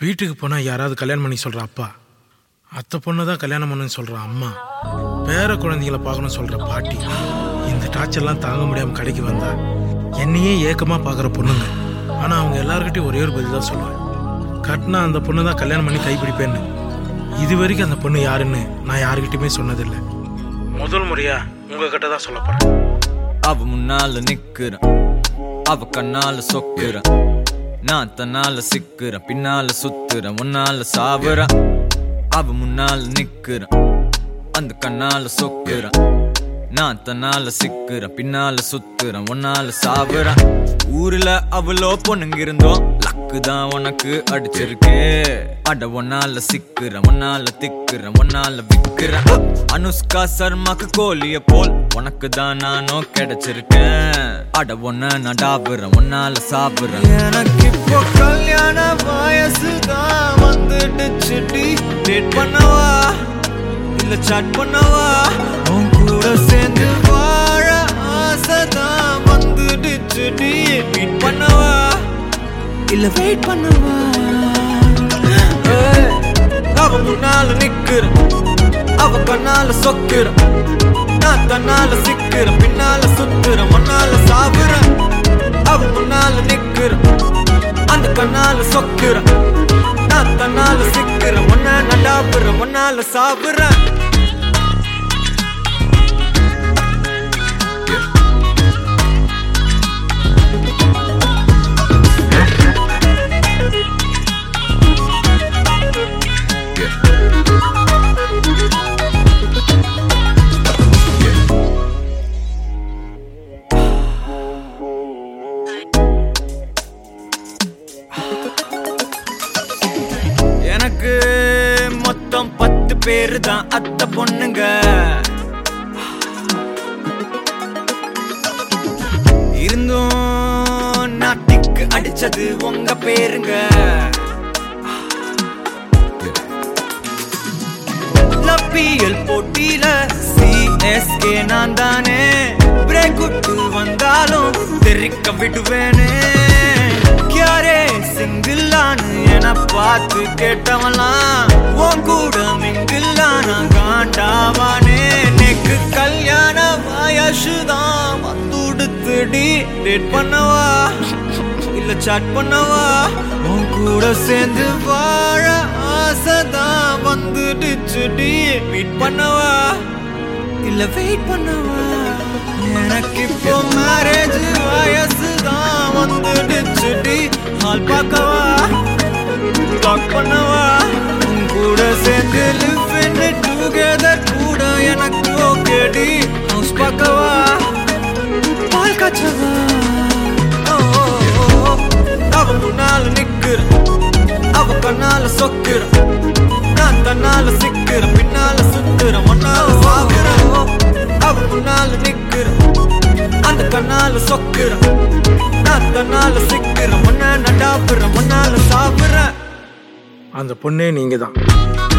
வீட்டுக்கு போனால் யாராவது கல்யாணம் பண்ணி சொல்கிற அப்பா, அத்தை பொண்ணு தான் கல்யாணம் பண்ணுன்னு சொல்கிற அம்மா, பேர குழந்தைகளை பார்க்கணும்னு சொல்கிற பாட்டி, இந்த டார்ச்சர்லாம் தாங்க முடியாமல் கடைக்கு வந்தா என்னையே ஏக்கமாக பார்க்குற பொண்ணுங்க. ஆனால் அவங்க எல்லாருக்கிட்டையும் ஒரே ஒரு பதில் தான் சொல்லுவேன், கட்டினா அந்த பொண்ணு தான் கல்யாணம் பண்ணி கைப்பிடிப்பேன்னு. இது வரைக்கும் அந்த பொண்ணு யாருன்னு நான் யாருக்கிட்டையுமே சொன்னதில்லை. முதல் முறையாக உங்ககிட்ட தான் சொல்ல போகிறேன். அவ முன்னால நிக்கிறேன், அவ கண்ணால சொக்குறேன், நான் தன்னால சிக்கிறேன், பின்னால சுத்துறேன், முன்னால சாவுறேன். அவ முன்னால நிக்கிறேன், அந்த கண்ணால சொக்குறேன், நான் தன்னால சிக்கிறேன், பின்னால சுத்துறேன், முன்னால சாவுறேன். ஊர்ல அவ்வளோ பொண்ணுங்க இருந்தோம், லக்கு தான் உனக்கு அடிச்சிருக்கு. அட ஒன்னால சிக்கிறேன், ஒன்னால திக்கிறேன், ஒன்னால விக்கிறேன். அனுஷ்கா சர்மாக்கு கோழிய போல் உனக்கு தான் நானும் கிடைச்சிருக்கேன். அட ஒன்ன நான் டாபுறேன், ஒன்னால சாப்பிடுறேன். எனக்கு இப்போ கல்யாண வயசு தான் வந்துடுச்சுடி. டேட் பண்ணவா இல்ல சாட் பண்ணவா, உன் கூட சேர்ந்து வாழ ஆசைதான் வந்துடுச்சுடி. மீட் பண்ணவா இல்ல வெயிட் பண்ணவா. அவ முன்னால நிக்கிறேன், அவ கண்ணால சொக்குறேன், நான் தன்னால சிக்கிறேன், பின்னால சுத்துறேன், முன்னால சாவுறேன். அவ முன்னால நிக்கிறேன், அந்த கண்ணால சொக்குறேன், நான் தன்னால சிக்கிறேன், முன்ன நடாப்புறேன், முன்னால சாவுறேன். எனக்கு மொத்தம் 10 பேரு தான் அத்தை பொண்ணுங்க. இருந்தும் நாட்டிக்கு அடிச்சது உங்க பேருங்க. லப்பியல் போட்டியில CSK நான் தானே. பிரேக் விட்டு வந்தாலும் தெரிக்க விடுவேனே. யாரே சிங்கிளான்னு என பார்த்து கேட்டவலாம் உன் கூட மிங்கில்லான காண்டாவானே. எனக்கு கல்யாண வயசுதான் வந்துடுத்துடி. டேட் பண்ணவா இல்ல சாட் பண்ணவா, உன் கூட சேர்ந்து வாழ ஆசைதான் வந்துடுச்சுடி. மீட் பண்ணவா இல்ல வெயிட் பண்ணவா. எனக்கு இப்போ மேரேஜ் வயசுதான் வந்துடுச்சுடி. ஹால் பார்க்கவா லாக் பண்ணவா, உன் கூட சேர்ந்து லிவ் இன் டுகெதர் கூட எனக்கு ஓகேடி. ஹவுஸ் பார்க்கவா பால் காய்ச்சவா. அவ முன்னால நிக்கிறேன், அவ கண்ணால சொக்குறேன், நான் தன்னால சிக்கிறேன், பின்னால சுத்துறேன், முன்னால சாகுறேன். அவ முன்னால நிக்கிறேன், அந்த கண்ணால சொக்குறேன், நான் தன்னால சிக்கிறேன், முன்ன நடாப்புறேன், முன்னால சாப்பிடுறேன். அந்த பொண்ணே நீங்க தான்.